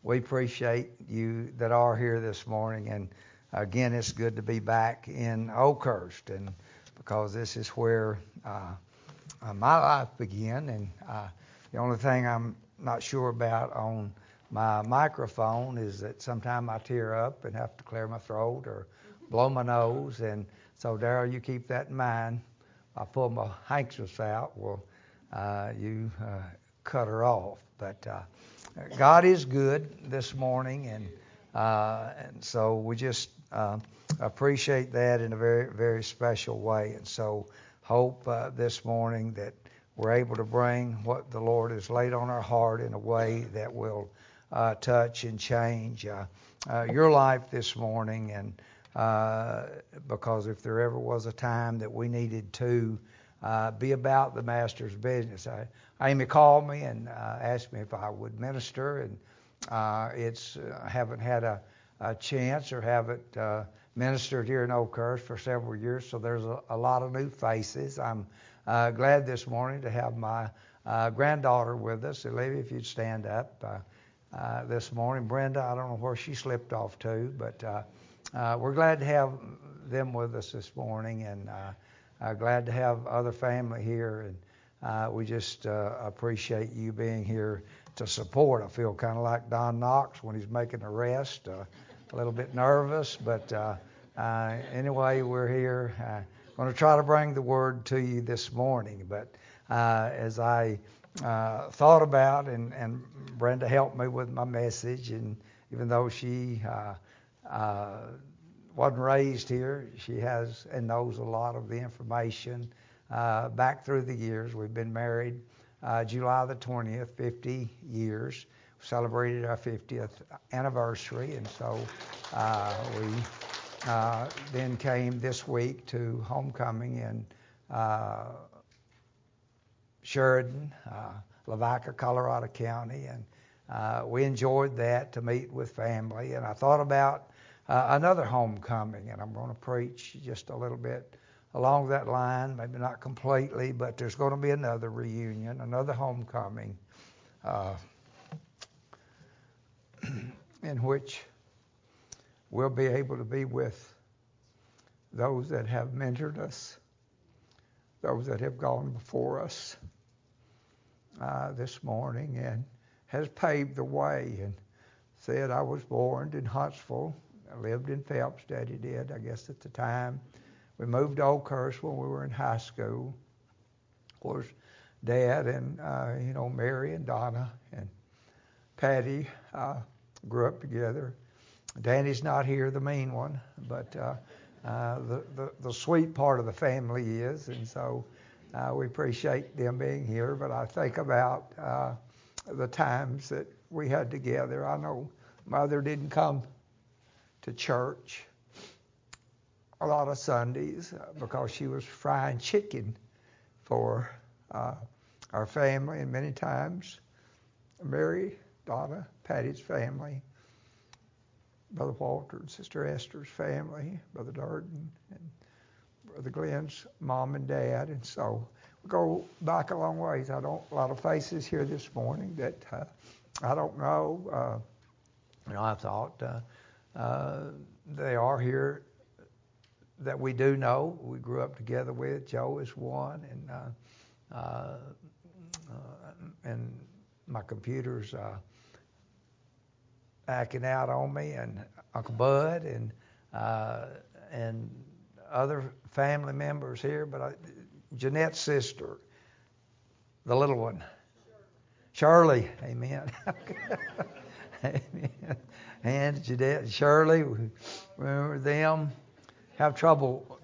we appreciate you that are here this morning. And again, it's good to be back in Oakhurst, and because this is where my life began. And the only thing I'm not sure about on my microphone is that sometimes I tear up and have to clear my throat or blow my nose. And so, Darrell, you keep that in mind. I pull my handkerchiefs out. Well, you cut her off. But God is good this morning, and so we just appreciate that in a very, very special way. And so hope this morning that we're able to bring what the Lord has laid on our heart in a way that will touch and change your life this morning. And because if there ever was a time that we needed to be about the Master's business, Amy called me and asked me if I would minister, and haven't had a chance or haven't ministered here in Oakhurst for several years, so there's a lot of new faces. I'm glad this morning to have my granddaughter with us. Olivia, if you'd stand up this morning. Brenda, I don't know where she slipped off to, but we're glad to have them with us this morning, and glad to have other family here. And we just appreciate you being here to support. I feel kind of like Don Knox when he's making an arrest, a little bit nervous, but anyway, we're here. Going to try to bring the word to you this morning. But as I thought about, and Brenda helped me with my message, and even though she wasn't raised here, she has and knows a lot of the information back through the years. We've been married July the 20th, 50 years. We celebrated our 50th anniversary, and so we then came this week to homecoming in Sheridan, Lavaca, Colorado County, and we enjoyed that to meet with family. And I thought about another homecoming, and I'm going to preach just a little bit along that line, maybe not completely, but there's going to be another reunion, another homecoming, in which we'll be able to be with those that have mentored us, those that have gone before us this morning and has paved the way. And said, I was born in Huntsville. I lived in Phelps, Daddy did, I guess at the time. We moved to Oakhurst when we were in high school. Of course, Dad and, Mary and Donna and Patty grew up together. Danny's not here, the mean one, but the sweet part of the family is, and so we appreciate them being here. But I think about the times that we had together. I know Mother didn't come to church a lot of Sundays because she was frying chicken for our family, and many times Mary, Donna, Patty's family, Brother Walter and Sister Esther's family, Brother Durden and Brother Glenn's mom and dad. And so we go back a long ways. A lot of faces here this morning that I don't know. I thought they are here that we do know. We grew up together with. Joe is one, and my computer's acting out on me, and Uncle Bud and other family members here. But Jeanette's sister, the little one, Shirley. Amen. Amen. And Jeanette and Shirley, we remember them. Have trouble,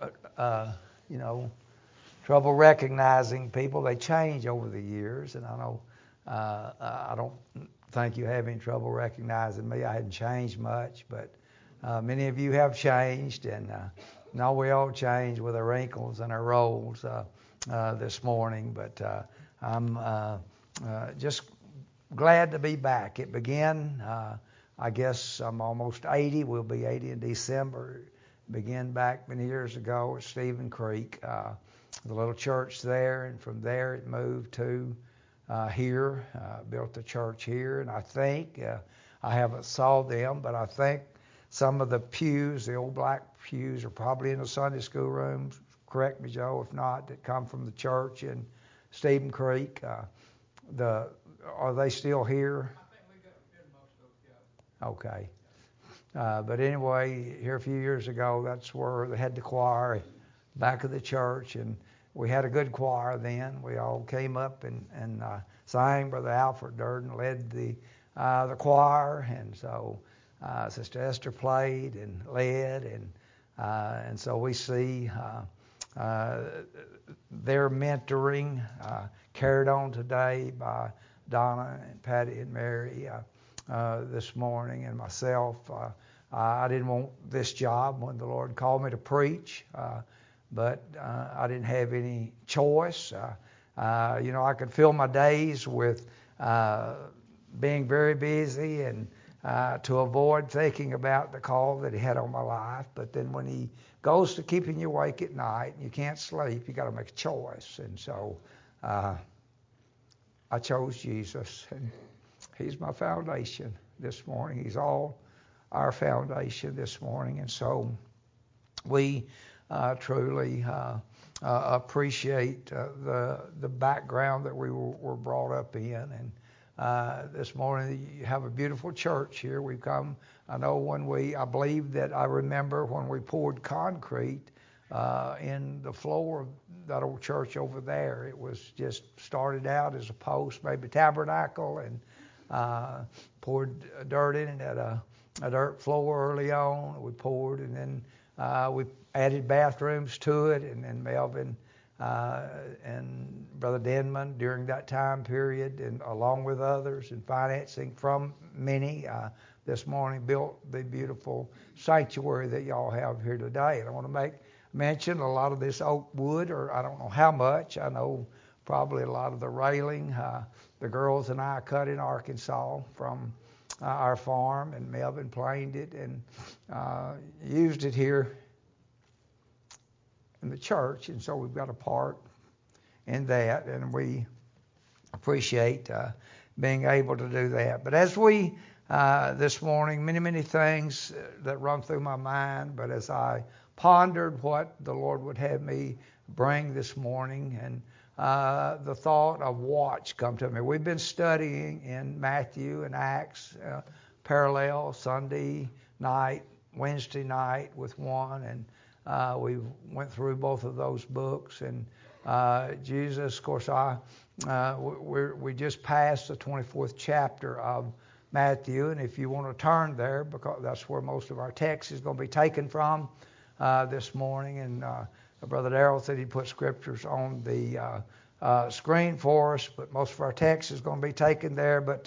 trouble recognizing people. They change over the years, and I know I don't think you have any trouble recognizing me. I hadn't changed much, but many of you have changed, and now we all change with our wrinkles and our rolls this morning. But I'm just glad to be back. It began, I guess I'm almost 80. We'll be 80 in December. Began back many years ago at Stephen Creek, the little church there, and from there it moved to here, built the church here, and I think I haven't saw them, but I think some of the pews, the old black pews, are probably in the Sunday school rooms. Correct me, Joe, if not, that come from the church in Stephen Creek. Are they still here? I think we got rid of most of those, yeah. Okay. But anyway, here a few years ago, that's where they had the choir back of the church, and we had a good choir then. We all came up and sang. Brother Alfred Durden led the choir, and so Sister Esther played and led, and so we see their mentoring carried on today by Donna and Patty and Mary this morning, and myself. I didn't want this job when the Lord called me to preach, but I didn't have any choice. I could fill my days with being very busy and to avoid thinking about the call that He had on my life. But then when He goes to keeping you awake at night and you can't sleep, you got to make a choice. And so I chose Jesus, and He's my foundation this morning. He's all our foundation this morning, and so we truly appreciate the background that we were brought up in. And this morning you have a beautiful church here. We've come. I know I remember when we poured concrete in the floor of that old church over there. It was just started out as a post, maybe tabernacle, and poured dirt in it at a dirt floor early on. We poured, and then we added bathrooms to it, and then Melvin and Brother Denman during that time period, and along with others and financing from many, this morning built the beautiful sanctuary that y'all have here today. And I want to mention a lot of this oak wood, or I don't know how much. I know probably a lot of the railing. The girls and I cut in Arkansas from our farm, and Melvin planed it and used it here in the church, and so we've got a part in that, and we appreciate being able to do that. But as we this morning, many things that run through my mind, but as I pondered what the Lord would have me bring this morning, and the thought of watch come to me. We've been studying in Matthew and Acts, parallel Sunday night, Wednesday night with one, and we went through both of those books. And Jesus, of course, we just passed the 24th chapter of Matthew, and if you want to turn there, because that's where most of our text is going to be taken from this morning, and Brother Darrell said he'd put scriptures on the screen for us, but most of our text is going to be taken there. But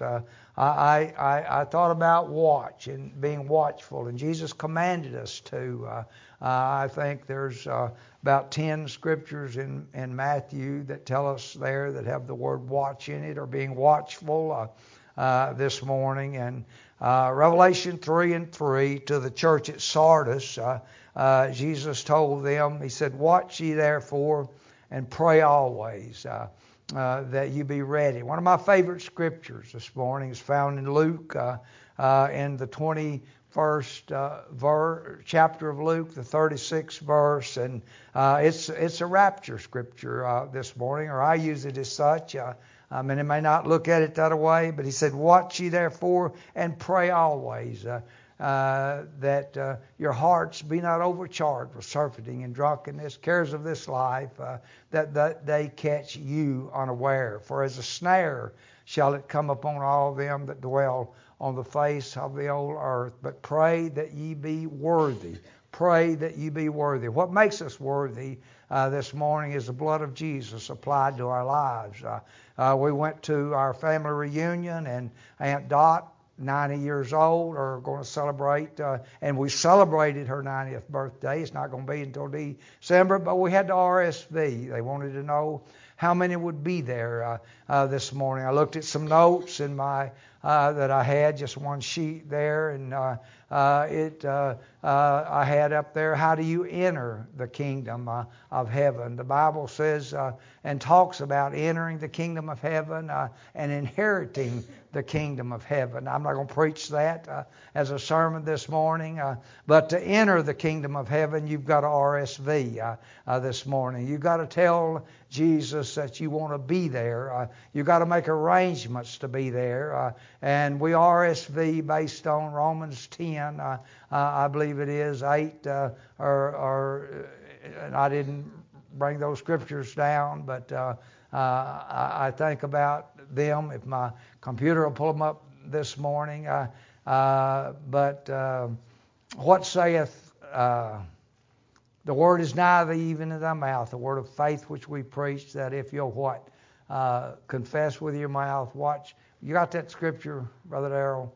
I thought about watch and being watchful, and Jesus commanded us to. I think there's about 10 scriptures in Matthew that tell us there that have the word watch in it, or being watchful this morning. And Revelation 3:3 to the church at Sardis, Jesus told them, He said, "Watch ye therefore and pray always, that you be ready." One of my favorite scriptures this morning is found in Luke, in the 21st chapter of Luke, the 36th verse, and it's a rapture scripture this morning, or I use it as such. Many may not look at it that way, but He said, "Watch ye therefore and pray always, that your hearts be not overcharged with surfeiting and drunkenness, cares of this life, that they catch you unaware. For as a snare shall it come upon all them that dwell on the face of the old earth. But pray that ye be worthy." Pray that you be worthy. What makes us worthy this morning is the blood of Jesus applied to our lives. We went to our family reunion, and Aunt Dot, 90 years old, are going to celebrate, and we celebrated her 90th birthday. It's not going to be until December, but we had to RSV. They wanted to know how many would be there this morning. I looked at some notes in my that I had, just one sheet there, and I had up there, how do you enter the kingdom of heaven? The Bible says and talks about entering the kingdom of heaven and inheriting the kingdom of heaven. I'm not going to preach that as a sermon this morning, but to enter the kingdom of heaven, you've got to RSV this morning. You've got to tell Jesus that you want to be there. You've got to make arrangements to be there. And we RSV based on Romans 10, I believe it is, 8, and I didn't bring those scriptures down, but I think about them. If my computer will pull them up this morning. But what saith the word is nigh thee, even in thy mouth, the word of faith which we preach, that if you'll what? Confess with your mouth. Watch. You got that scripture, Brother Darrell?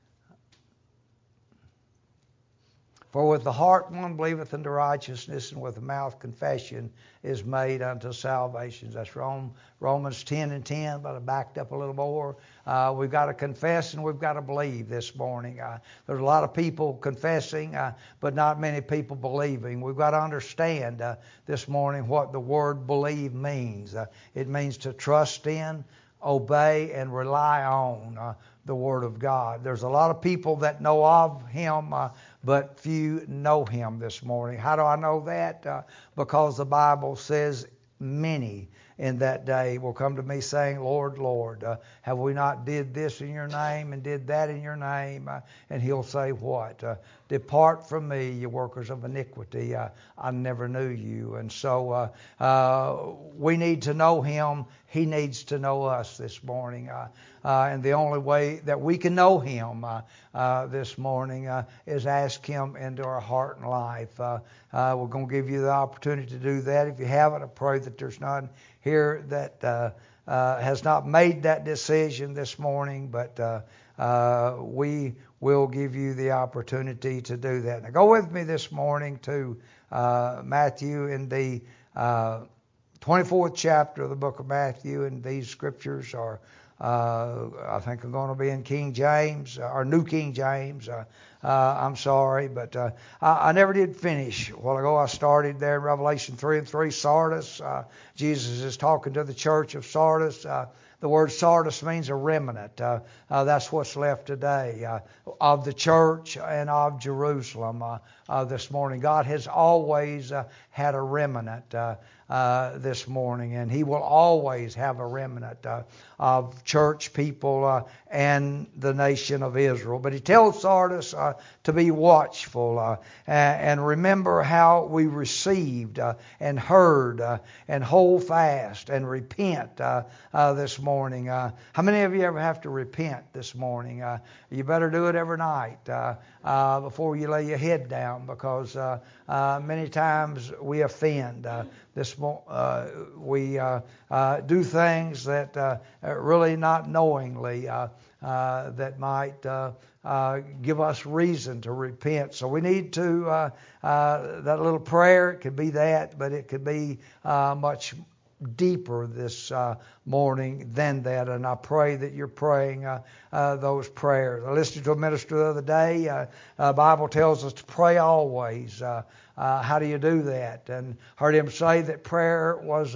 For with the heart one believeth unto righteousness, and with the mouth confession is made unto salvation. That's Romans 10 and 10, but I backed up a little more. We've got to confess and we've got to believe this morning. There's a lot of people confessing, but not many people believing. We've got to understand this morning what the word believe means. It means to trust in, obey, and rely on the Word of God. There's a lot of people that know of Him, but few know Him this morning. How do I know that? Because the Bible says many in that day will come to me saying, Lord, Lord, have we not did this in your name and did that in your name? And He'll say what? Depart from me, you workers of iniquity. I never knew you. And so we need to know Him. He needs to know us this morning. And the only way that we can know Him this morning is ask Him into our heart and life. We're going to give you the opportunity to do that. If you haven't, I pray that there's none here that has not made that decision this morning, but we will give you the opportunity to do that. Now go with me this morning to Matthew in the 24th chapter of the book of Matthew, and these scriptures are I think are going to be in King James, or New King James. I'm sorry, but I never did finish. A while ago I started there in Revelation 3:3, Sardis. Jesus is talking to the church of Sardis. The word Sardis means a remnant. That's what's left today of the church and of Jerusalem this morning. God has always had a remnant this morning, and He will always have a remnant of church people and the nation of Israel. But He tells Sardis to be watchful and remember how we received and heard and hold fast and repent this morning. How many of you ever have to repent this morning? You better do it every night before you lay your head down, because many times we offend. We do things that really not knowingly that might give us reason to repent. So we need to, that little prayer, it could be that, but it could be much deeper this morning than that, and I pray that you're praying those prayers. I listened to a minister the other day. The Bible tells us to pray always. How do you do that? And heard him say that prayer was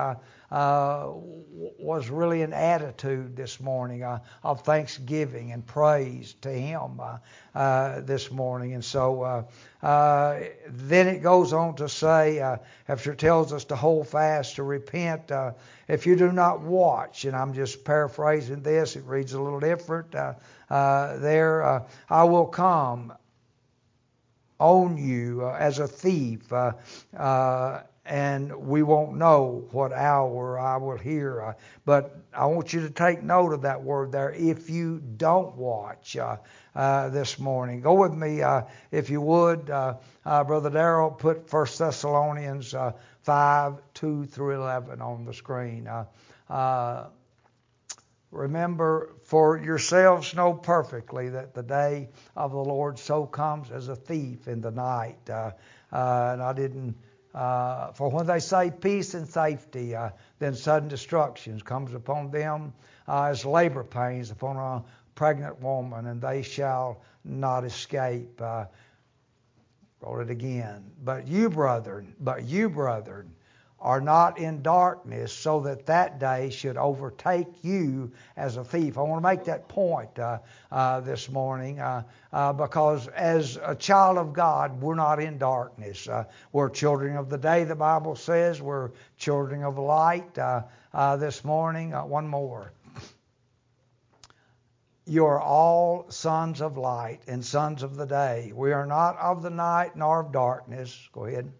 really an attitude this morning of thanksgiving and praise to Him this morning. And so then it goes on to say, after it tells us to hold fast, to repent, if you do not watch, and I'm just paraphrasing this, it reads a little different there, I will come on you as a thief, and we won't know what hour I will hear. But I want you to take note of that word there, if you don't watch this morning. Go with me, if you would. Brother Darrell, put 1 Thessalonians 5:2-11 on the screen. Remember, for yourselves know perfectly that the day of the Lord so comes as a thief in the night. And I didn't, for when they say peace and safety, then sudden destruction comes upon them as labor pains upon a pregnant woman, and they shall not escape. Roll it again. But you, brethren, are not in darkness, so that day should overtake you as a thief. I want to make that point this morning because as a child of God, we're not in darkness. We're children of the day, the Bible says. We're children of light. This morning, one more. You are all sons of light and sons of the day. We are not of the night nor of darkness. Go ahead.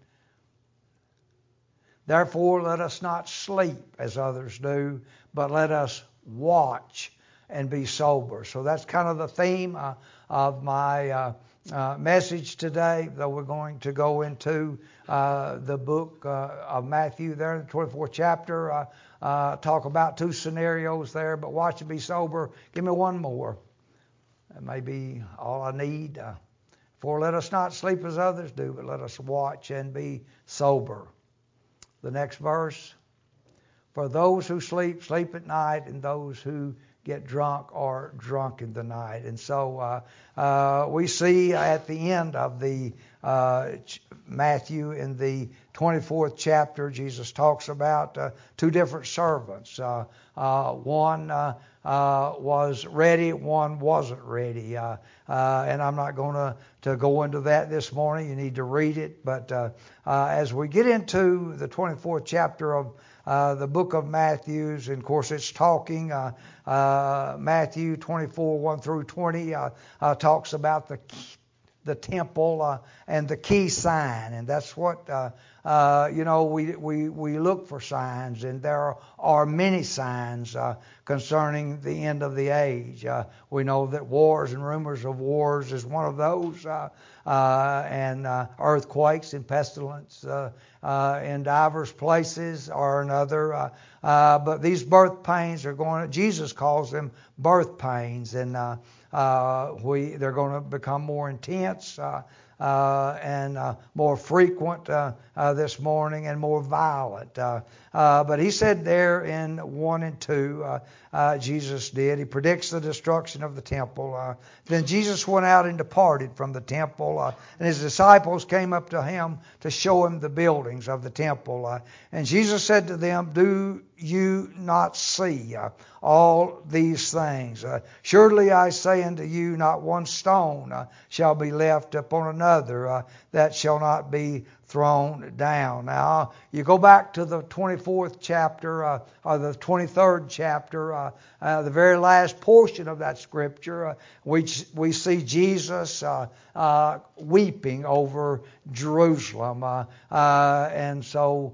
Therefore, let us not sleep as others do, but let us watch and be sober. So that's kind of the theme of my message today, though we're going to go into the book of Matthew there in the 24th chapter. Talk about two scenarios there, but watch and be sober. Give me one more. That may be all I need. For let us not sleep as others do, but let us watch and be sober. The next verse. For those who sleep, sleep at night, and those who get drunk are drunk in the night. And so we see at the end of the Matthew in the 24th chapter, Jesus talks about two different servants. One was ready, one wasn't ready. And I'm not going to go into that this morning. You need to read it. But as we get into the 24th chapter of the book of Matthew, and of course it's talking, Matthew 24, 1 through 20, talks about the temple and the key sign. And that's what, we look for signs, and there are many signs concerning the end of the age. We know that wars and rumors of wars is one of those, and earthquakes and pestilence in diverse places are another. But these birth pains are Jesus calls them birth pains, and they're going to become more intense and more frequent this morning and more violent. But he said there in 1 and 2, Jesus did. He predicts the destruction of the temple. Then Jesus went out and departed from the temple, and his disciples came up to him to show him the buildings of the temple. And Jesus said to them, do you not see all these things? Surely I say unto you, not one stone shall be left upon another that shall not be thrown down. Now, you go back to the 24th chapter, or the 23rd chapter, the very last portion of that scripture, we see Jesus weeping over Jerusalem. And so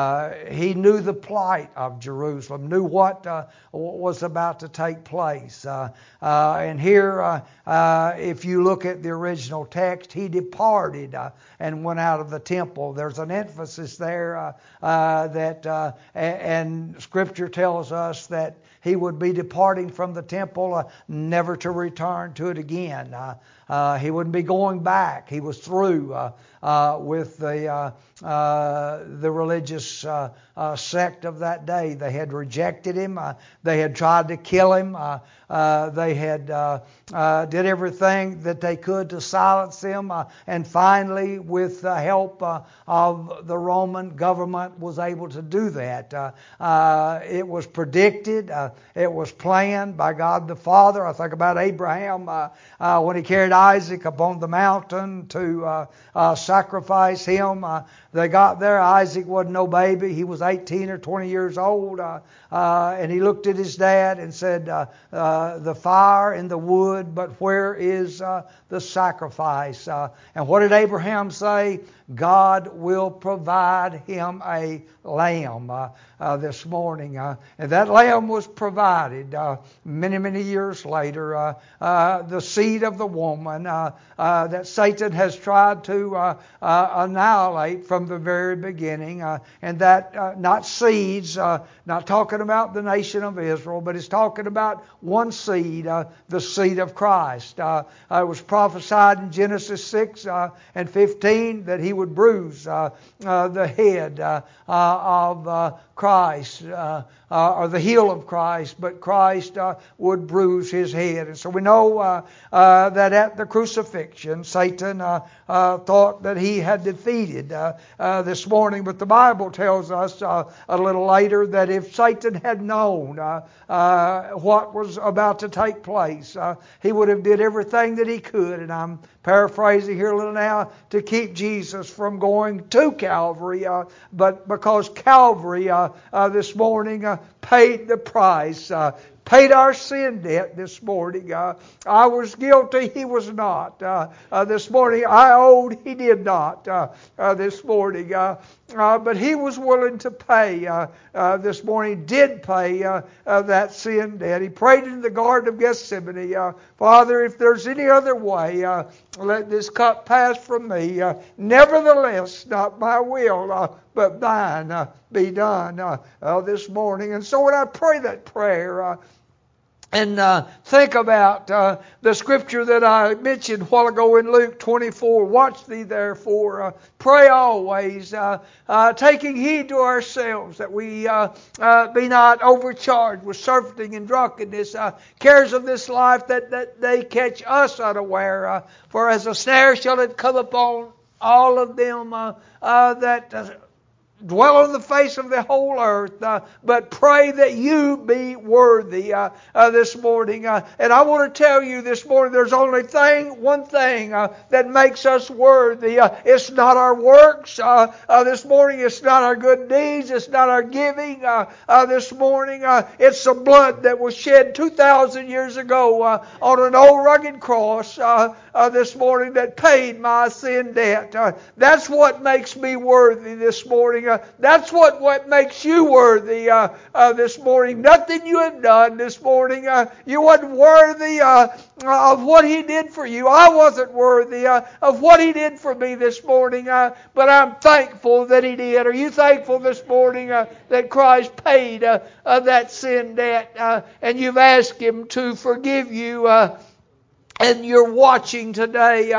he knew the plight of Jerusalem, knew what was about to take place. And here, if you look at the original text, he departed and went out of the temple. There's an emphasis there that, and Scripture tells us that he would be departing from the temple, never to return to it again. He wouldn't be going back. He was through with the religious sect of that day. They had rejected him. They had tried to kill him. They had did everything that they could to silence him. And finally, with the help of the Roman government, was able to do that. It was predicted. It was planned by God the Father. I think about Abraham when he carried Isaac upon the mountain to sacrifice him. They got there. Isaac wasn't no baby. He was 18 or 20 years old. And he looked at his dad and said, the fire and the wood, but where is the sacrifice? And what did Abraham say? God will provide him a lamb this morning. And that lamb was provided many, many years later. The seed of the woman that Satan has tried to annihilate from the very beginning. And that not seeds, not talking about the nation of Israel, but it's talking about one seed, the seed of Christ. It was prophesied in Genesis 6 and 15 that he would bruise the head of Christ, or the heel of Christ, but Christ would bruise his head. And so we know that at the crucifixion, Satan thought that he had defeated this morning. But the Bible tells us a little later that if Satan had known what was about to take place, he would have did everything that he could, and I'm paraphrasing here a little now, to keep Jesus from going to Calvary, but because Calvary this morning paid the price, paid our sin debt this morning. I was guilty, he was not. This morning I owed, he did not. This morning, but he was willing to pay. This morning, did pay that sin debt. He prayed in the Garden of Gethsemane, Father, if there's any other way, let this cup pass from me. Nevertheless, not my will, but thine be done this morning. And so when I pray that prayer, and think about the scripture that I mentioned a while ago in Luke 24. Watch thee therefore, pray always, taking heed to ourselves that we be not overcharged with surfeiting and drunkenness, cares of this life that they catch us unaware. For as a snare shall it come upon all of them that dwell on the face of the whole earth, but pray that you be worthy this morning. And I want to tell you this morning, there's only one thing that makes us worthy. It's not our works. This morning, it's not our good deeds. It's not our giving. This morning, it's the blood that was shed 2,000 years ago on an old rugged cross this morning that paid my sin debt. That's what makes me worthy this morning. That's what makes you worthy this morning. Nothing you have done this morning. You wasn't worthy of what He did for you. I wasn't worthy of what He did for me this morning. But I'm thankful that He did. Are you thankful this morning that Christ paid that sin debt and you've asked Him to forgive you? And you're watching today.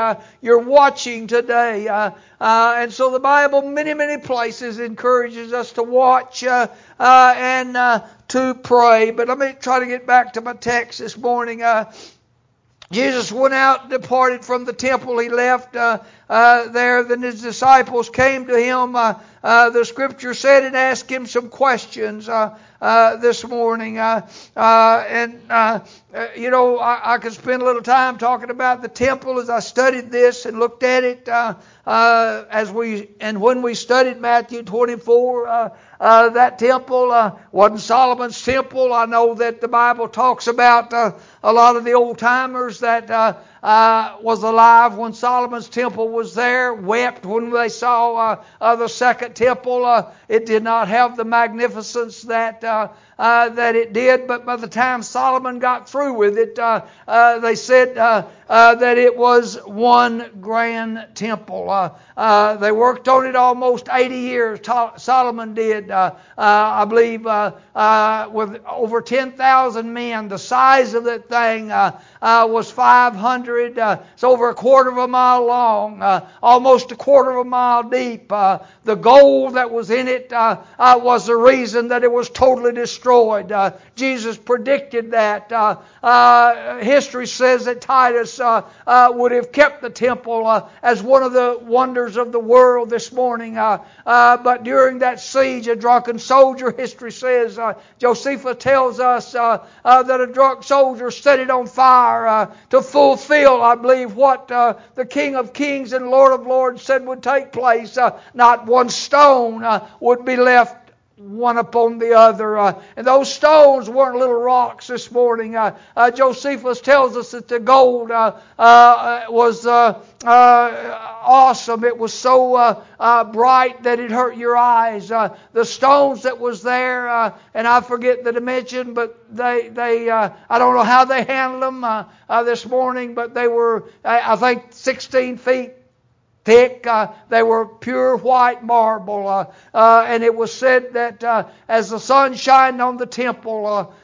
And so the Bible, many places, encourages us to watch and to pray. But let me try to get back to my text this morning. Jesus went out and departed from the temple. He left there. Then His disciples came to Him, the Scripture said, and asked Him some questions this morning. I could spend a little time talking about the temple as I studied this and looked at it. When we studied Matthew 24, that temple wasn't Solomon's temple. I know that the Bible talks about a lot of the old timers that was alive when Solomon's temple was there, wept when they saw the second temple. It did not have the magnificence that it did, but by the time Solomon got through with it, they said that it was one grand temple. They worked on it almost 80 years. Solomon did, I believe, with over 10,000 men. The size of that thing was 500. It's over a quarter of a mile long, almost a quarter of a mile deep. The gold that was in it was the reason that it was totally destroyed. Jesus predicted that. History says that Titus would have kept the temple as one of the wonders of the world this morning. But during that siege, a drunken soldier, history says, Josephus tells us that a drunk soldier set it on fire to fulfill, I believe, what the King of Kings and Lord of Lords said would take place. Not one stone would be left one upon the other. And those stones weren't little rocks this morning. Josephus tells us that the gold was awesome. It was so bright that it hurt your eyes. The stones that was there, and I forget the dimension, but they I don't know how they handled them this morning, but they were, I think, 16 feet thick. They were pure white marble. And it was said that as the sun shined on the temple,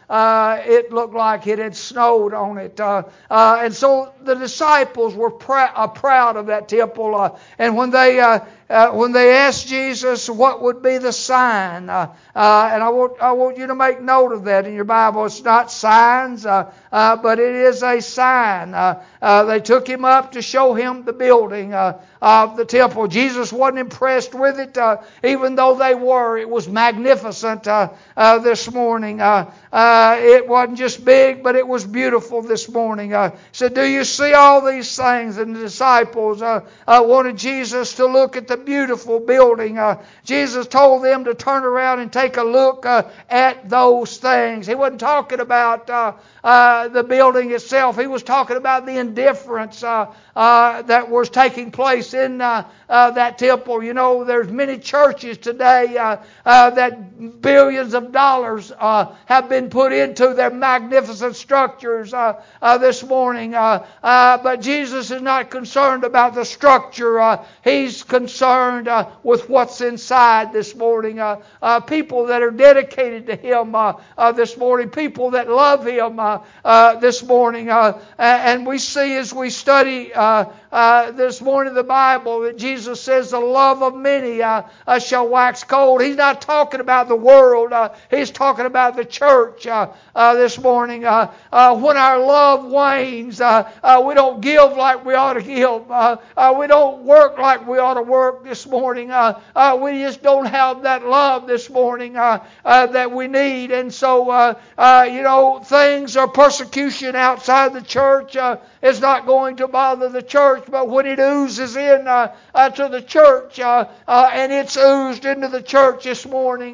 it looked like it had snowed on it. And so the disciples were proud of that temple. And when they asked Jesus what would be the sign, and I want you to make note of that in your Bible. It's not signs, but it is a sign. They took him up to show him the building of the temple. Jesus wasn't impressed with it, even though they were. It was magnificent this morning. It wasn't just big, but it was beautiful this morning. He said, "Do you see all these things?" And the disciples wanted Jesus to look at the beautiful building. Jesus told them to turn around and take a look at those things. He wasn't talking about the building itself. He was talking about the indifference that was taking place in that temple. You know, there's many churches today that billions of dollars have been put into their magnificent structures this morning. But Jesus is not concerned about the structure. He's concerned with what's inside this morning. People that are dedicated to Him this morning. People that love Him this morning. And we see as we study this morning the Bible that Jesus says the love of many shall wax cold. He's not talking about the world. He's talking about the church this morning. When our love wanes, we don't give like we ought to give. We don't work like we ought to work this morning. We just don't have that love this morning that we need. And so, things or persecution outside the church is not going to bother the church. But when it oozes in to the church, and it's oozed into the church this morning,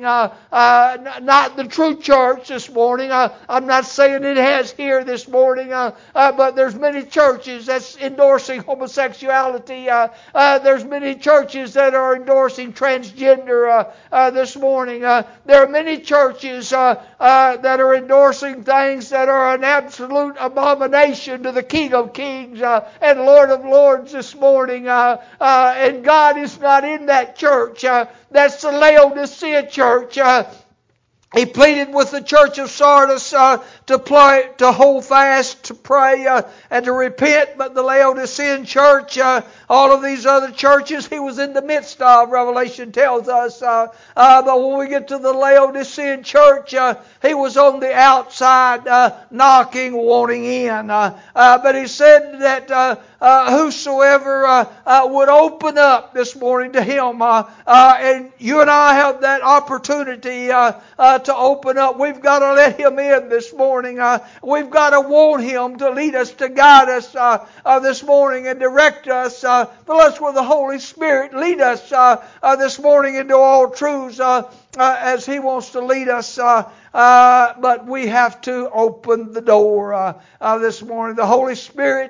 not the true church this morning. I'm not saying it has here this morning, but there's many churches that's endorsing homosexuality. There's many churches that are endorsing transgender this morning. There are many churches that are endorsing things that are an absolute abomination to the King of Kings and Lord of Lords this morning. And God is not in that church. That's the Laodicea church. He pleaded with the church of Sardis to hold fast, to pray, and to repent. But the Laodicean church, all of these other churches, he was in the midst of, Revelation tells us. But when we get to the Laodicean church, he was on the outside, knocking, wanting in. But he said that whosoever would open up this morning to him, and you and I have that opportunity to open up. We've got to let Him in this morning. We've got to want Him to lead us, to guide us this morning and direct us. Fill us with the Holy Spirit. Lead us this morning into all truths as He wants to lead us. But we have to open the door this morning. The Holy Spirit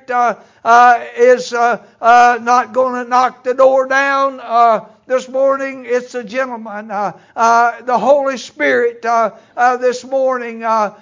is not going to knock the door down this morning. It's a gentleman. The Holy Spirit this morning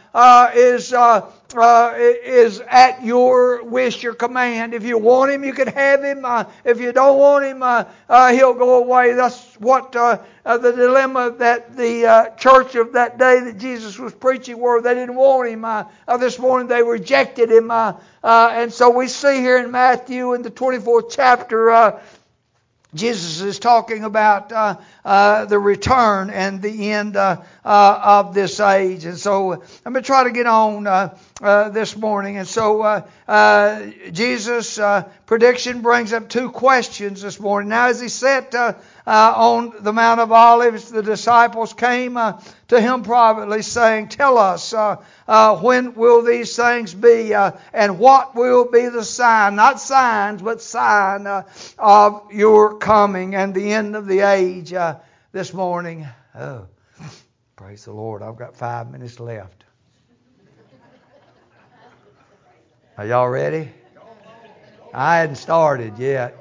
is at your wish, your command. If you want Him, you can have Him. If you don't want Him, He'll go away. That's what the dilemma that the church of that day that Jesus was preaching were. They didn't want Him. This morning they rejected Him. And so we see here in Matthew in the 24th chapter, Jesus is talking about the return and the end of this age. And so I'm going to try to get on this morning. And so Jesus' prediction brings up two questions this morning. Now as He sat on the Mount of Olives, the disciples came to Him privately saying, "Tell us, when will these things be? And what will be the sign?" Not signs, but sign of your coming and the end of the age this morning. Oh, praise the Lord. I've got 5 minutes left. Are y'all ready? I hadn't started yet.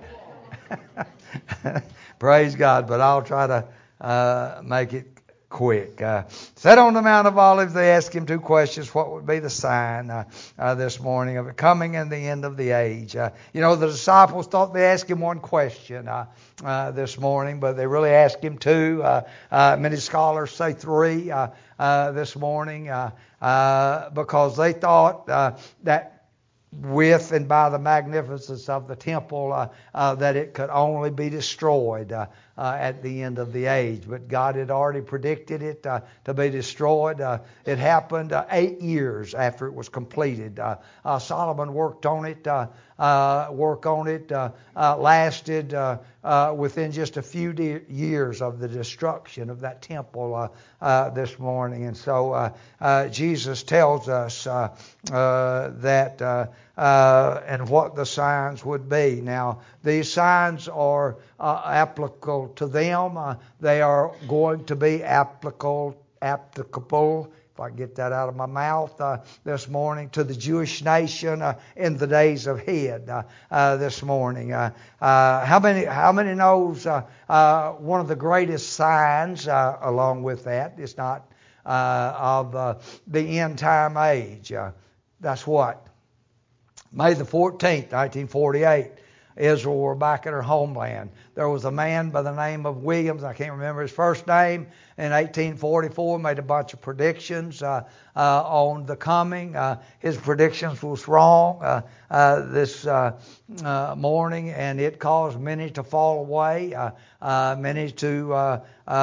Praise God, but I'll try to make it quick. Sat on the Mount of Olives, they asked Him two questions. What would be the sign this morning of the coming and the end of the age? The disciples thought they asked Him one question this morning, but they really asked Him two. Many scholars say three. this morning because they thought that with and by the magnificence of the temple that it could only be destroyed at the end of the age. But God had already predicted it to be destroyed. It happened 8 years after it was completed. Solomon worked on it. Lasted within just a few years of the destruction of that temple this morning. And so Jesus tells us that and what the signs would be. Now, these signs are applicable to them. They are going to be applicable, if I get that out of my mouth this morning, to the Jewish nation in the days ahead this morning. How many knows one of the greatest signs along with that is not of the end time age? That's what? May the 14th, 1948. Israel were back at her homeland. There was a man by the name of Williams, I can't remember his first name, in 1844, made a bunch of predictions on the coming. His predictions was wrong this morning, and it caused many to fall away, many to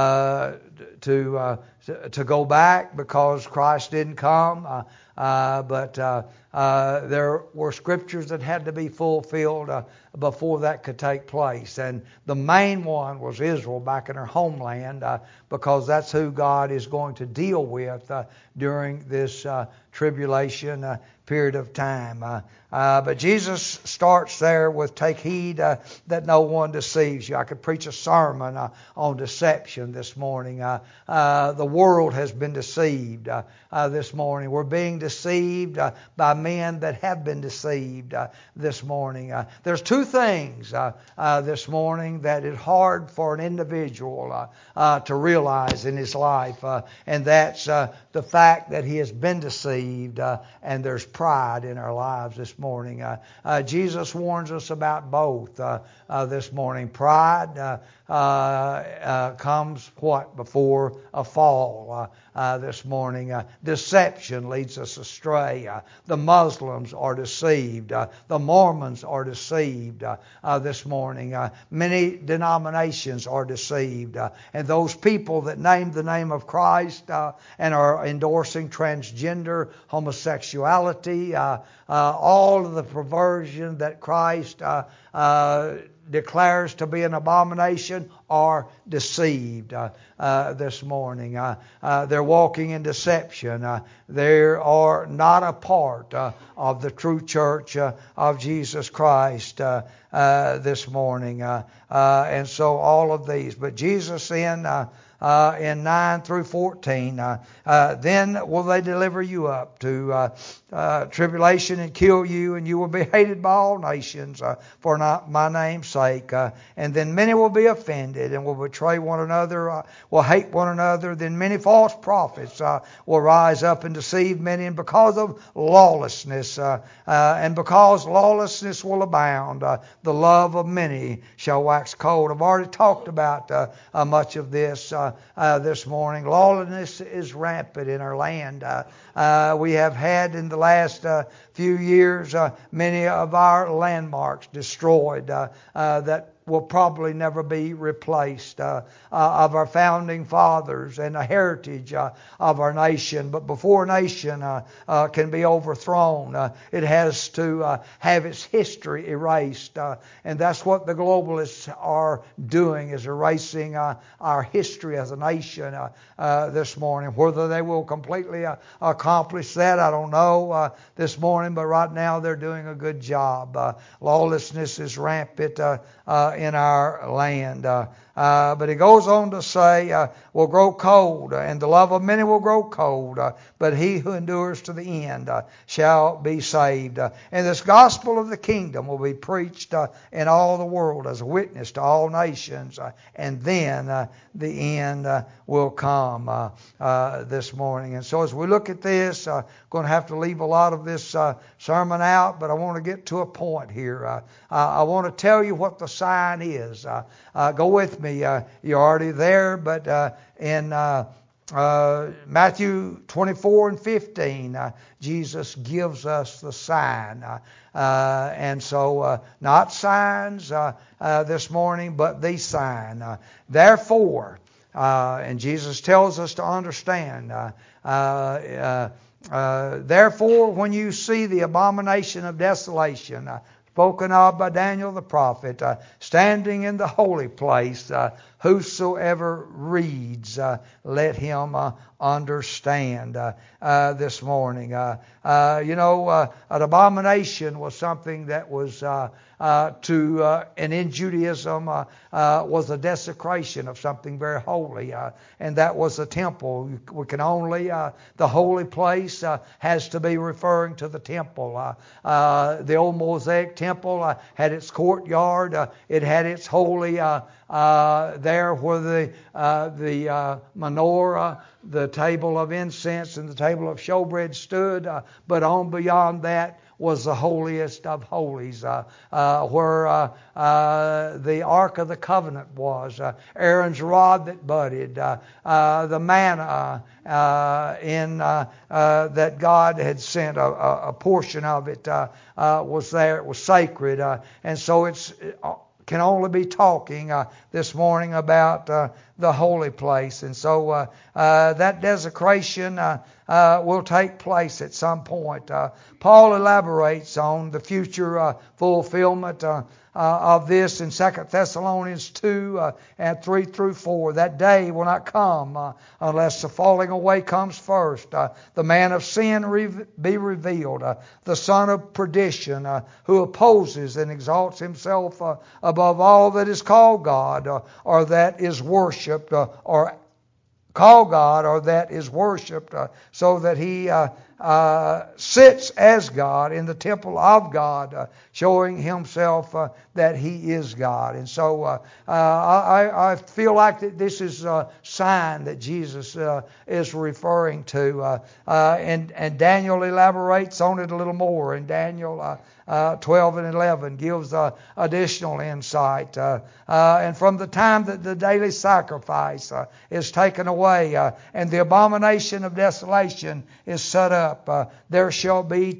go back because Christ didn't come. But there were scriptures that had to be fulfilled before that could take place. And the main one was Israel back in her homeland because that's who God is going to deal with during this tribulation period of time. But Jesus starts there with take heed that no one deceives you. I could preach a sermon on deception this morning. The world has been deceived this morning. We're being deceived by men that have been deceived this morning. There's two things this morning that is hard for an individual to realize in his life, and that's the fact that he has been deceived and there's pride in our lives this morning. Jesus warns us about both this morning. Pride comes what? Before a fall this morning. Deception leads us astray. The Muslims are deceived. The Mormons are deceived this morning. Many denominations are deceived. And those people that name the name of Christ and are endorsing transgender, homosexuality, all of the perversion that Christ declares to be an abomination are deceived this morning. They're walking in deception. They are not a part of the true church of Jesus Christ this morning. And so all of these. But Jesus in 9 through 14, then will they deliver you up to tribulation and kill you, and you will be hated by all nations for my name's sake. And then many will be offended and will betray one another, will hate one another. Then many false prophets will rise up and deceive many, and because of lawlessness, and because lawlessness will abound, the love of many shall wax cold. I've already talked about much of this this morning. Lawlessness is rampant in our land. We have had in the last few years many of our landmarks destroyed that will probably never be replaced, of our founding fathers and the heritage of our nation. But before a nation can be overthrown, it has to have its history erased. And that's what the globalists are doing, is erasing our history as a nation this morning. Whether they will completely accomplish that, I don't know this morning, but right now they're doing a good job. Lawlessness is rampant in our land. But it goes on to say, will grow cold, and the love of many will grow cold, but he who endures to the end shall be saved. And this gospel of the kingdom will be preached in all the world as a witness to all nations, and then the end will come this morning. And so as we look at this, going to have to leave a lot of this sermon out, but I want to get to a point here. I want to tell you what the sign is. Go with me. You're already there, but in Matthew 24:15, Jesus gives us the sign. And so not signs this morning, but the sign. Therefore, and Jesus tells us to understand, therefore when you see the abomination of desolation, spoken of by Daniel the prophet, standing in the holy place, whosoever reads, let him understand this morning. An abomination was something that was and in Judaism was a desecration of something very holy, and that was the temple. We can only, the holy place has to be referring to the temple. The old Mosaic temple had its courtyard. It had its holy there where the menorah, the table of incense, and the table of showbread stood. But on beyond that was the holiest of holies, where the Ark of the Covenant was, Aaron's rod that budded, the manna that God had sent, a portion of it was there. It was sacred, and so it's can only be talking this morning about the holy place. And so that desecration will take place at some point. Paul elaborates on the future fulfillment of this in 2 Thessalonians 2 and 3 through 4. That day will not come unless the falling away comes first. The man of sin be revealed, the son of perdition, who opposes and exalts himself above all that is called God, or that is worshipped, or call God, or that is worshipped, so that he sits as God in the temple of God, showing himself that he is God. And so I feel like that this is a sign that Jesus is referring to. And Daniel elaborates on it a little more. And Daniel 12 and 11 gives additional insight. And from the time that the daily sacrifice is taken away and the abomination of desolation is set up, there shall be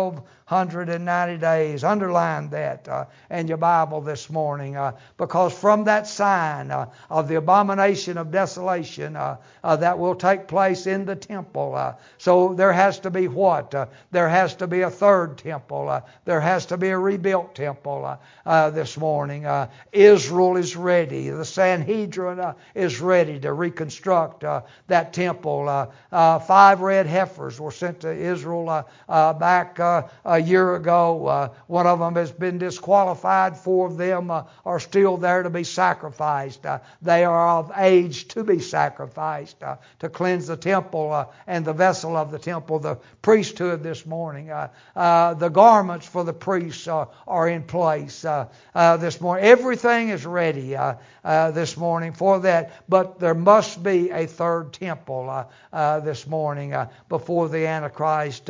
1,290 days. Underline that in your Bible this morning, because from that sign of the abomination of desolation that will take place in the temple, so there has to be what? There has to be a third temple. There has to be a rebuilt temple this morning. Israel is ready. The Sanhedrin is ready to reconstruct that temple. 5 red heifers were sent to Israel back a year ago. One of them has been disqualified. 4 of them are still there to be sacrificed. They are of age to be sacrificed to cleanse the temple and the vessel of the temple, the priesthood this morning. The garments for the priests are in place this morning. Everything is ready this morning for that, but there must be a third temple this morning before the Antichrist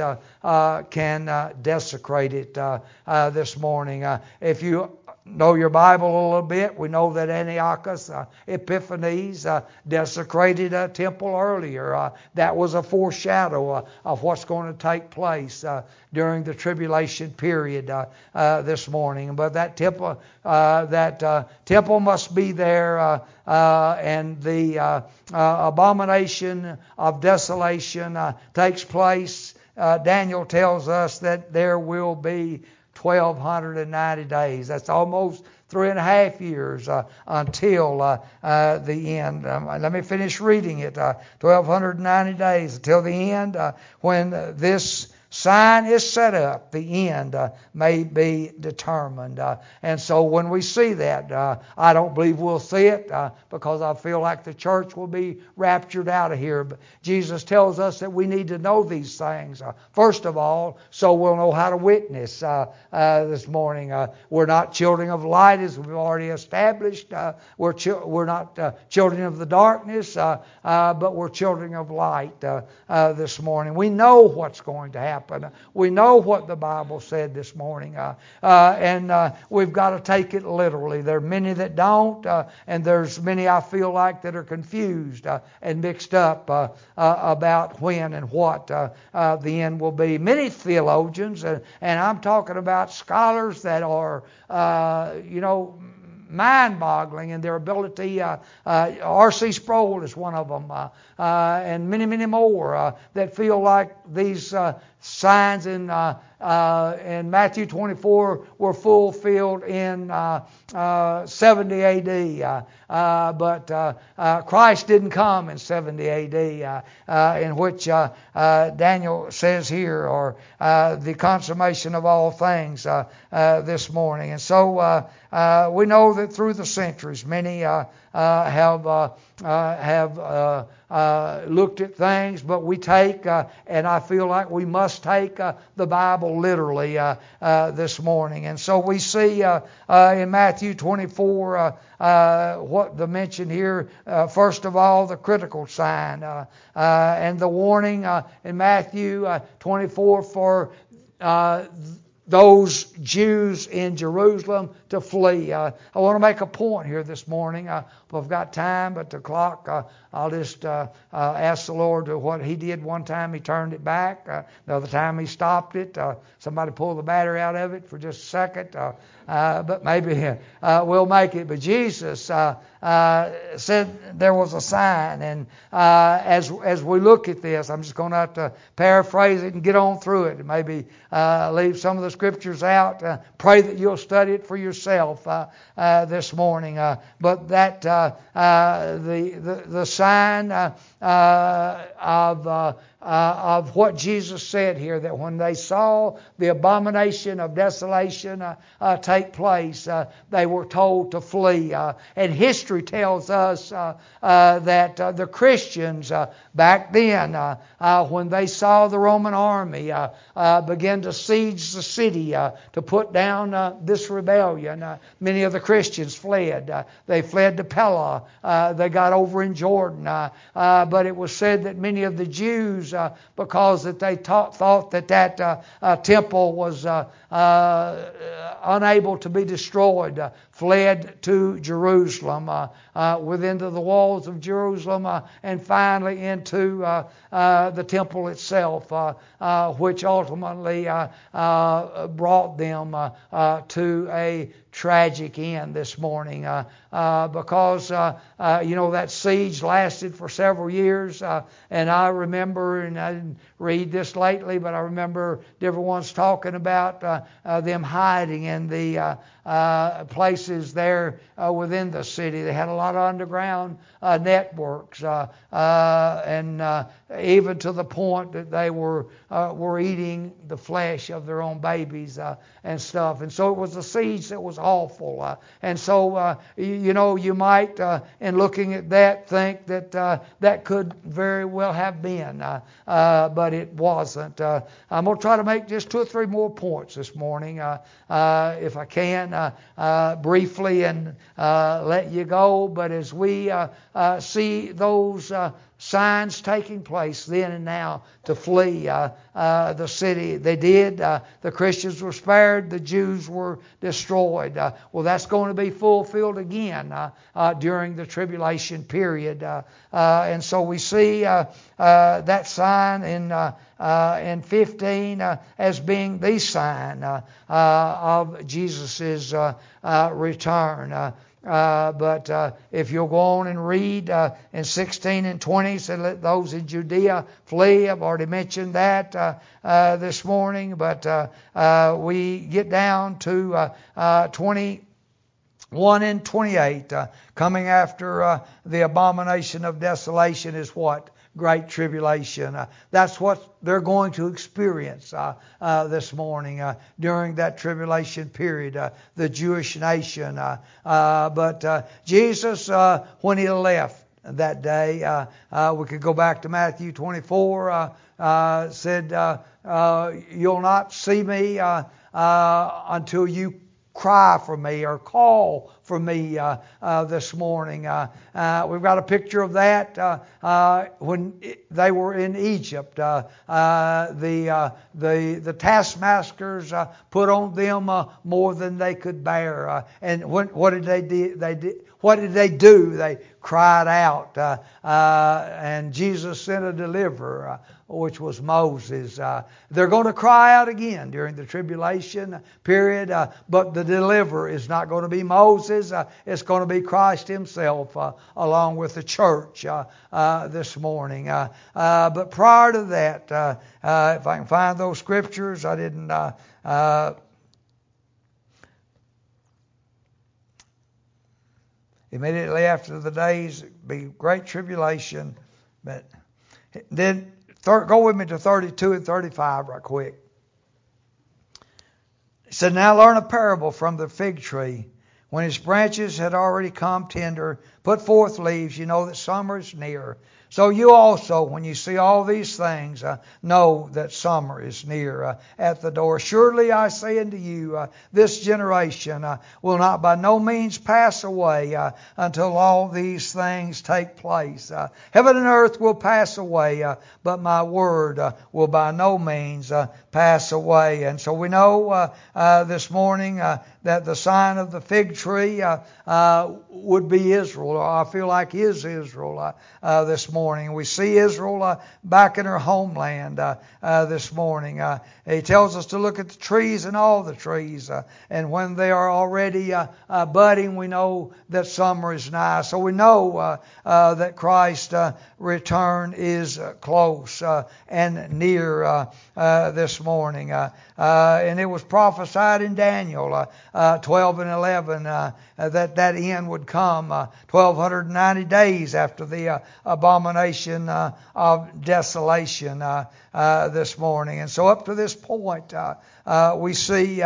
can desecrate it this morning. If you know your Bible a little bit, we know that Antiochus Epiphanes desecrated a temple earlier. That was a foreshadow of what's going to take place during the tribulation period this morning. But that temple must be there, and the abomination of desolation takes place. Daniel tells us that there will be 1,290 days. That's almost 3.5 years until the end. Let me finish reading it. 1,290 days until the end, when this sign is set up, the end may be determined. And so when we see that, I don't believe we'll see it because I feel like the church will be raptured out of here. But Jesus tells us that we need to know these things, first of all, so we'll know how to witness this morning. We're not children of light, as we've already established. We're not children of the darkness, but we're children of light this morning. We know what's going to happen happen. We know what the Bible said this morning, and we've got to take it literally. There are many that don't, and there's many I feel like that are confused and mixed up about when and what the end will be. Many theologians, and I'm talking about scholars that are, mind-boggling in their ability. R.C. Sproul is one of them, and many, many more that feel like these signs in Matthew 24 were fulfilled in 70 A.D. But Christ didn't come in 70 A.D., in which Daniel says here, or the consummation of all things this morning. And so we know that through the centuries, many have looked at things, but we take, and I feel like we must take the Bible literally this morning. And so we see in Matthew 24 what the mention here, first of all, the critical sign and the warning in Matthew 24 for those Jews in Jerusalem to flee. I want to make a point here this morning. I've got time, but the clock, I'll just ask the Lord to what He did one time. He turned it back. The other time He stopped it. Somebody pulled the battery out of it for just a second. But maybe we'll make it. But Jesus said there was a sign. And as we look at this, I'm just going to have to paraphrase it and get on through it. And maybe leave some of the scriptures out. Pray that you'll study it for yourself this morning. But that the sign of what Jesus said here, that when they saw the abomination of desolation take place, they were told to flee. And history tells us that the Christians back then, when they saw the Roman army begin to siege the city to put down this rebellion, many of the Christians fled. They fled to Pella. They got over in Jordan. But it was said that many of the Jews, because that they thought that temple was unable to be destroyed, fled to Jerusalem, within the walls of Jerusalem, and finally into the temple itself, which ultimately brought them to a tragic end this morning, because that siege lasted for several years, and I remember, and I didn't read this lately, but I remember different ones talking about them hiding in the places there within the city. They had a lot of underground networks, and even to the point that they were eating the flesh of their own babies and stuff. And so it was a siege that was awful. And so, you might, in looking at that, think that that could very well have been, but it wasn't. I'm going to try to make just 2 or 3 more points this morning, if I can, briefly, and let you go. But as we see those signs taking place then and now to flee the city, they did. The Christians were spared. The Jews were destroyed. Well, that's going to be fulfilled again during the tribulation period. And so we see that sign in 15 as being the sign of Jesus' return. But if you'll go on and read in 16 and 20, it said, let those in Judea flee. I've already mentioned that this morning. But we get down to 21 and 28. Coming after the abomination of desolation is what? Great tribulation. That's what they're going to experience this morning during that tribulation period, the Jewish nation. But Jesus, when He left that day, we could go back to Matthew 24, said, you'll not see me until you cry for me or call for me this morning. We've got a picture of that when they were in Egypt. The taskmasters put on them more than they could bear. And what did they do? What did they do? They cried out. And Jesus sent a deliverer, which was Moses. They're going to cry out again during the tribulation period, but the deliverer is not going to be Moses. It's going to be Christ Himself along with the church this morning. But prior to that, if I can find those scriptures, I didn't... Immediately after the days, be great tribulation. But then go with me to 32 and 35 right quick. He said, now learn a parable from the fig tree. When its branches had already come tender, put forth leaves, you know that summer is near. So you also, when you see all these things, know that summer is near at the door. Surely I say unto you, this generation will not by no means pass away until all these things take place. Heaven and earth will pass away, but my word will by no means pass away. And so we know this morning that the sign of the fig tree would be Israel, or I feel like is Israel this morning. We see Israel back in her homeland this morning. He tells us to look at the trees and all the trees. And when they are already budding, we know that summer is nigh. So we know that Christ's return is close and near this morning. And it was prophesied in Daniel 12 and 11 that end would come 1,290 days after the abomination of desolation this morning. And so up to this point, we see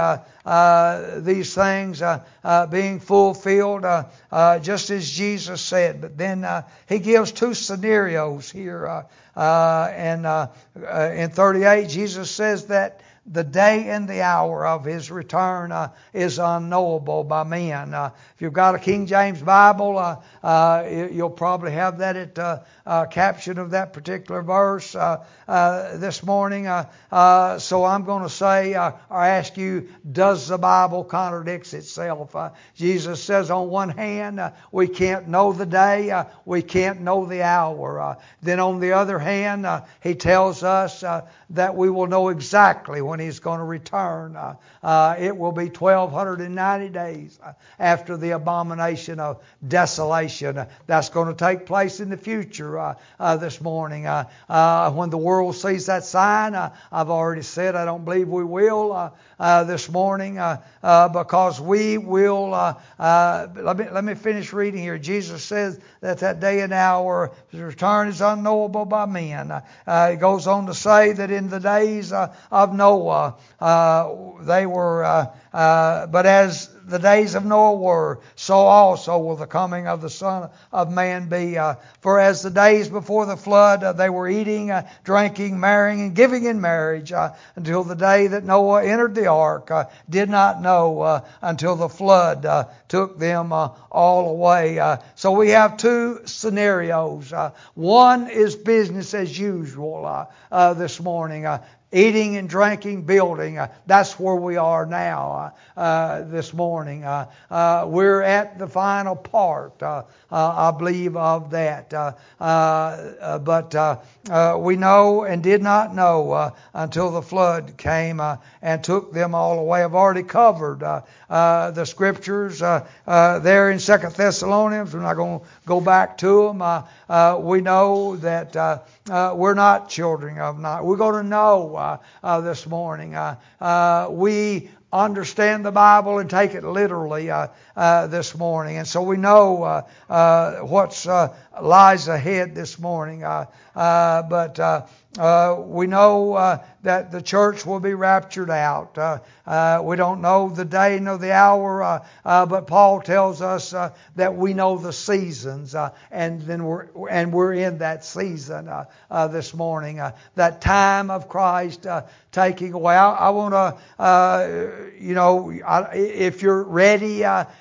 these things being fulfilled just as Jesus said. But then He gives two scenarios here. And in 38, Jesus says that the day and the hour of His return is unknowable by men. If you've got a King James Bible, you'll probably have that at caption of that particular verse this morning. So I'm going to say or ask you, does the Bible contradict itself? Jesus says on one hand, we can't know the day, we can't know the hour. Then on the other hand, He tells us that we will know exactly when He's going to return. It will be 1,290 days after the abomination of desolation. That's going to take place in the future this morning. When the world sees that sign, I've already said I don't believe we will this morning because we will. Let me finish reading here. Jesus says that that day and hour His return is unknowable by men. He goes on to say that in the days of Noah, they were, but as the days of Noah were, so also will the coming of the Son of Man be. For as the days before the flood, they were eating, drinking, marrying, and giving in marriage until the day that Noah entered the ark, did not know until the flood took them all away. So we have two scenarios. One is business as usual this morning. Eating and drinking, building. That's where we are now this morning. We're at the final part, I believe, of that. But we know and did not know until the flood came and took them all away. I've already covered the scriptures there in 2 Thessalonians. We're not going to go back to them. We know that we're not children of night. We're going to know this morning. We understand the Bible and take it literally this morning. And so we know what lies ahead this morning. But We know that the church will be raptured out. We don't know the day nor the hour, but Paul tells us that we know the seasons, and we're in that season this morning. That time of Christ taking away. I want to, if you're ready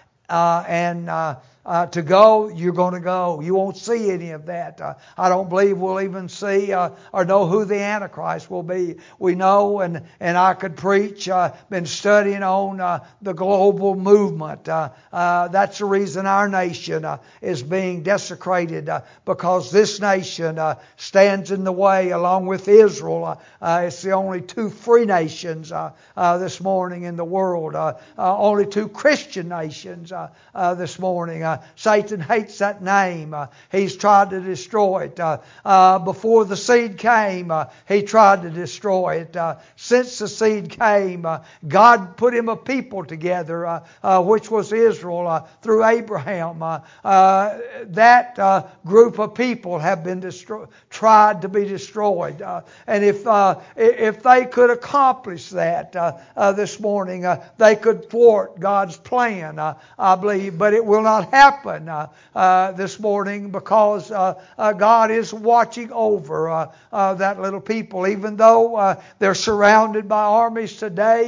to go, you're going to go. You won't see any of that. I don't believe we'll even see or know who the Antichrist will be. We know, and I could preach, been studying on the global movement. That's the reason our nation is being desecrated, because this nation stands in the way along with Israel. It's the only two free nations this morning in the world. Only two Christian nations this morning. Satan hates that name. He's tried to destroy it. Before the seed came, he tried to destroy it. Since the seed came, God put him a people together, which was Israel, through Abraham. That group of people have been tried to be destroyed. And if they could accomplish that this morning, they could thwart God's plan, I believe. But it will not happen this morning, because God is watching over that little people. Even though they're surrounded by armies today,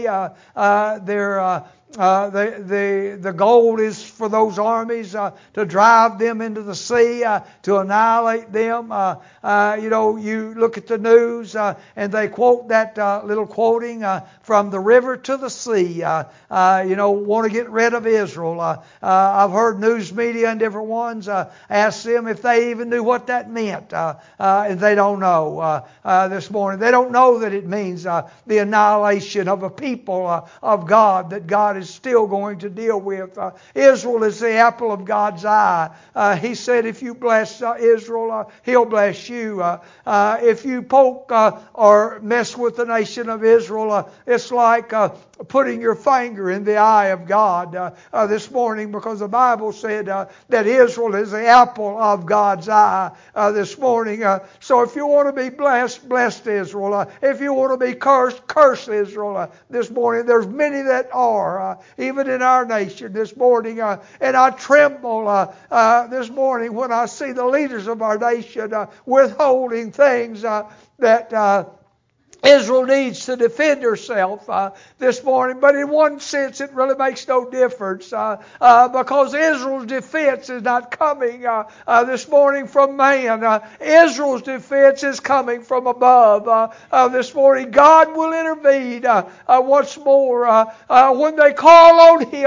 the goal is for those armies to drive them into the sea, to annihilate them. You look at the news and they quote that little quoting from the river to the sea. Want to get rid of Israel. I've heard news media and different ones ask them if they even knew what that meant. And they don't know this morning. They don't know that it means the annihilation of a people of God, that God is still going to deal with. Israel is the apple of God's eye. He said, if you bless Israel, He'll bless you. If you poke or mess with the nation of Israel, it's like putting your finger in the eye of God this morning, because the Bible said that Israel is the apple of God's eye this morning. So if you want to be blessed, bless Israel. If you want to be cursed, curse Israel this morning. There's many that are, even in our nation this morning. And I tremble this morning when I see the leaders of our nation withholding things that Israel needs to defend herself this morning. But in one sense, it really makes no difference because Israel's defense is not coming this morning from man. Israel's defense is coming from above this morning. God will intervene once more when they call on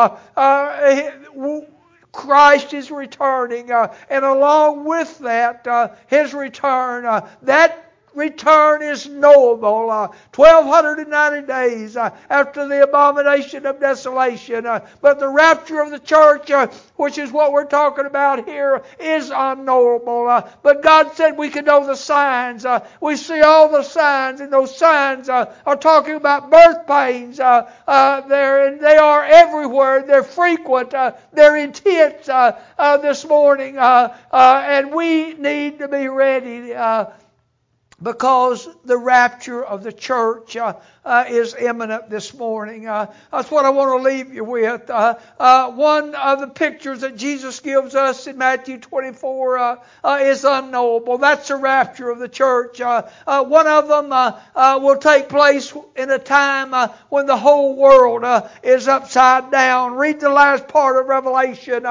Him. Christ is returning, and along with that, His return, that return is knowable 1,290 days after the abomination of desolation. But the rapture of the church, which is what we're talking about here, is unknowable. But God said we can know the signs. We see all the signs, and those signs are talking about birth pains. They are everywhere. They're frequent. They're intense this morning. And we need to be ready because the rapture of the church is imminent this morning. That's what I want to leave you with. One of the pictures that Jesus gives us in Matthew 24 is unknowable. That's the rapture of the church. One of them will take place in a time when the whole world is upside down. Read the last part of Revelation.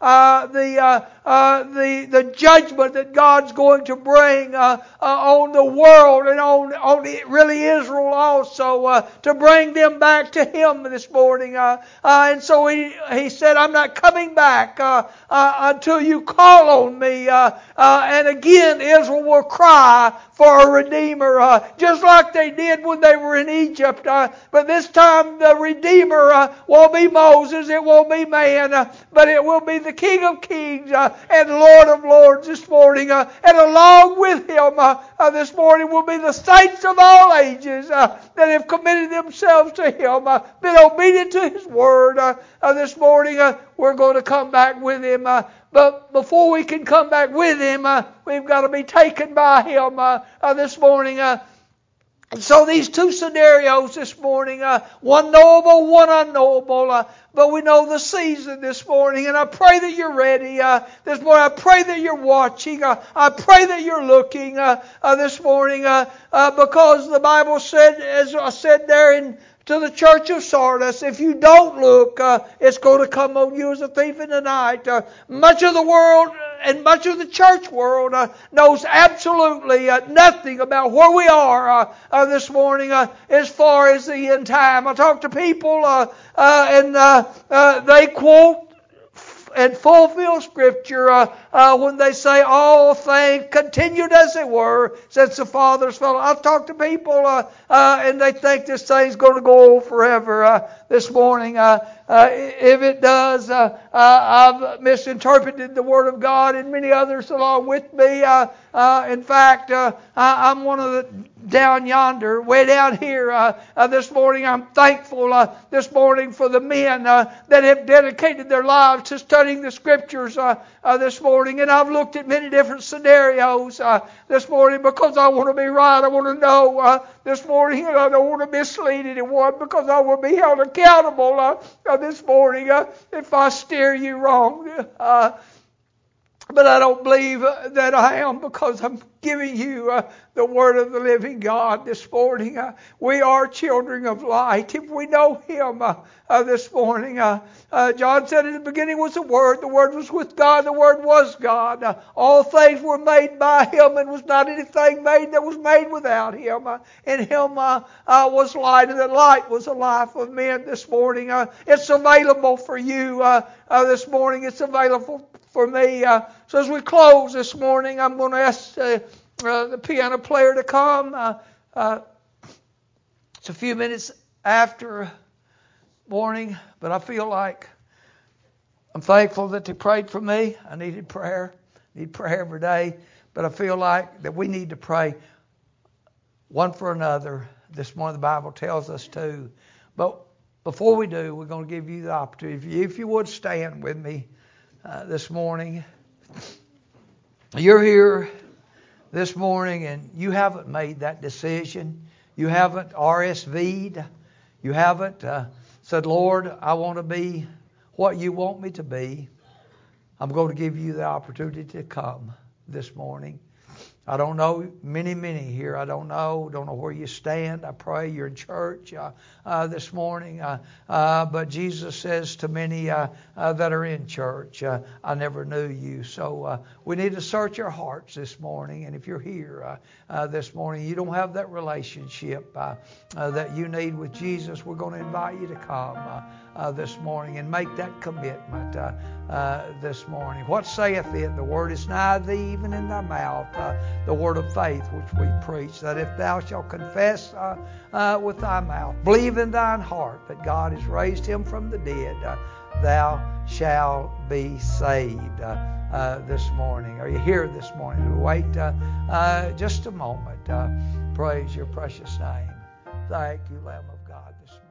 The judgment that God's going to bring on the world and on really Israel also, to bring them back to Him this morning. And so he said, I'm not coming back until you call on me. And again, Israel will cry for a Redeemer, just like they did when they were in Egypt. But this time the Redeemer won't be Moses, it won't be man, but it will be the King of Kings and Lord of Lords this morning. And along with Him this morning will be the saints of all ages that have committed themselves to Him, been obedient to His Word. This morning we're going to come back with Him. But before we can come back with Him, we've got to be taken by Him this morning. So these two scenarios this morning, one knowable, one unknowable, but we know the season this morning, and I pray that you're ready this morning. I pray that you're watching. I pray that you're looking this morning because the Bible said, as I said there to the church of Sardis, if you don't look, it's going to come on you as a thief in the night. Much of the world and much of the church world knows absolutely nothing about where we are this morning as far as the end time. I talk to people and they quote and fulfill Scripture when they say all things continued as they were since the fathers fell. I've talked to people and they think this thing's going to go on forever. This morning, if it does, I've misinterpreted the Word of God, and many others along with me. In fact, I'm one of the down yonder, way down here this morning. I'm thankful this morning for the men that have dedicated their lives to studying the Scriptures this morning. And I've looked at many different scenarios this morning because I want to be right. I want to know this morning, and I don't want to mislead anyone because I will be held accountable this morning if I steer you wrong. But I don't believe that I am, because I'm giving you the Word of the living God this morning. We are children of light if we know Him this morning. John said in the beginning was the Word was with God, the Word was God. All things were made by Him, and was not anything made that was made without Him. In Him was light, and the light was the life of men this morning. It's available for you this morning. It's available for me. So as we close this morning, I'm going to ask the piano player to come. It's a few minutes after morning, but I feel like I'm thankful that they prayed for me. I needed prayer. I need prayer every day. But I feel like that we need to pray one for another. This morning the Bible tells us to. But before we do, we're going to give you the opportunity. If you would stand with me this morning. You're here this morning and you haven't made that decision. You haven't RSV'd. You haven't said, Lord, I want to be what you want me to be. I'm going to give you the opportunity to come this morning. I don't know many here. I don't know where you stand. I pray you're in church this morning. But Jesus says to many that are in church, I never knew you. So we need to search our hearts this morning. And if you're here this morning, you don't have that relationship that you need with Jesus, we're going to invite you to come this morning and make that commitment this morning. What saith it? The word is nigh thee, even in thy mouth. The word of faith which we preach, that if thou shalt confess with thy mouth, believe in thine heart that God has raised him from the dead, thou shalt be saved this morning. Are you here this morning? Wait just a moment. Praise your precious name. Thank you, Lamb of God, this morning.